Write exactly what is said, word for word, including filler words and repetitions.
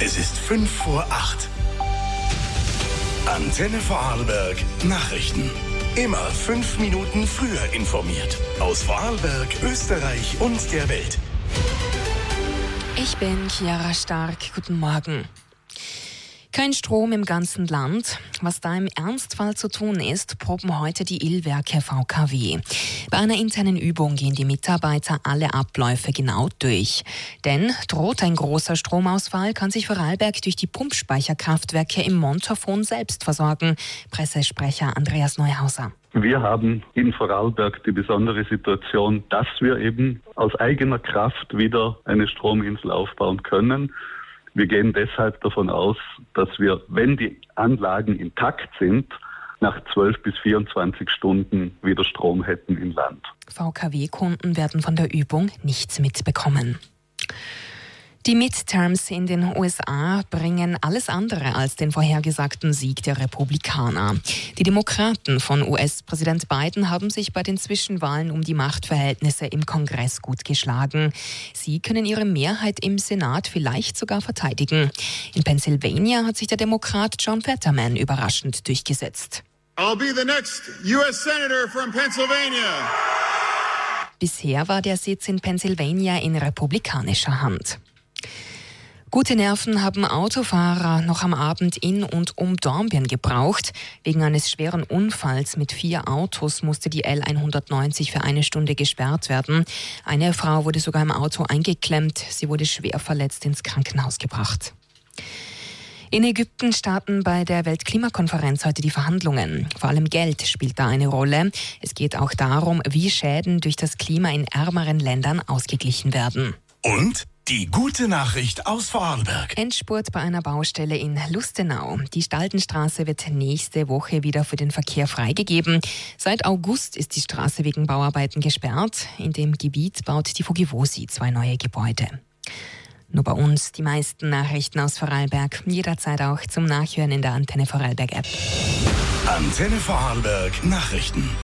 Es ist fünf vor acht. Antenne Vorarlberg Nachrichten. Immer fünf Minuten früher informiert. Aus Vorarlberg, Österreich und der Welt. Ich bin Chiara Stark. Guten Morgen. Kein Strom im ganzen Land. Was da im Ernstfall zu tun ist, proben heute die Illwerke V K W. Bei einer internen Übung gehen die Mitarbeiter alle Abläufe genau durch. Denn droht ein großer Stromausfall, kann sich Vorarlberg durch die Pumpspeicherkraftwerke im Montafon selbst versorgen. Pressesprecher Andreas Neuhauser. Wir haben in Vorarlberg die besondere Situation, dass wir eben aus eigener Kraft wieder eine Strominsel aufbauen können. Wir gehen deshalb davon aus, dass wir, wenn die Anlagen intakt sind, nach zwölf bis vierundzwanzig Stunden wieder Strom hätten im Land. V K W-Kunden werden von der Übung nichts mitbekommen. Die Midterms in den U S A bringen alles andere als den vorhergesagten Sieg der Republikaner. Die Demokraten von U S-Präsident Biden haben sich bei den Zwischenwahlen um die Machtverhältnisse im Kongress gut geschlagen. Sie können ihre Mehrheit im Senat vielleicht sogar verteidigen. In Pennsylvania hat sich der Demokrat John Fetterman überraschend durchgesetzt. I'll be the next U S Senator from Pennsylvania. Bisher war der Sitz in Pennsylvania in republikanischer Hand. Gute Nerven haben Autofahrer noch am Abend in und um Dornbirn gebraucht. Wegen eines schweren Unfalls mit vier Autos musste die L hundertneunzig für eine Stunde gesperrt werden. Eine Frau wurde sogar im Auto eingeklemmt. Sie wurde schwer verletzt ins Krankenhaus gebracht. In Ägypten starten bei der Weltklimakonferenz heute die Verhandlungen. Vor allem Geld spielt da eine Rolle. Es geht auch darum, wie Schäden durch das Klima in ärmeren Ländern ausgeglichen werden. Und die gute Nachricht aus Vorarlberg. Endspurt bei einer Baustelle in Lustenau. Die Staldenstraße wird nächste Woche wieder für den Verkehr freigegeben. Seit August ist die Straße wegen Bauarbeiten gesperrt. In dem Gebiet baut die Vogivosi zwei neue Gebäude. Nur bei uns die meisten Nachrichten aus Vorarlberg. Jederzeit auch zum Nachhören in der Antenne Vorarlberg App. Antenne Vorarlberg Nachrichten.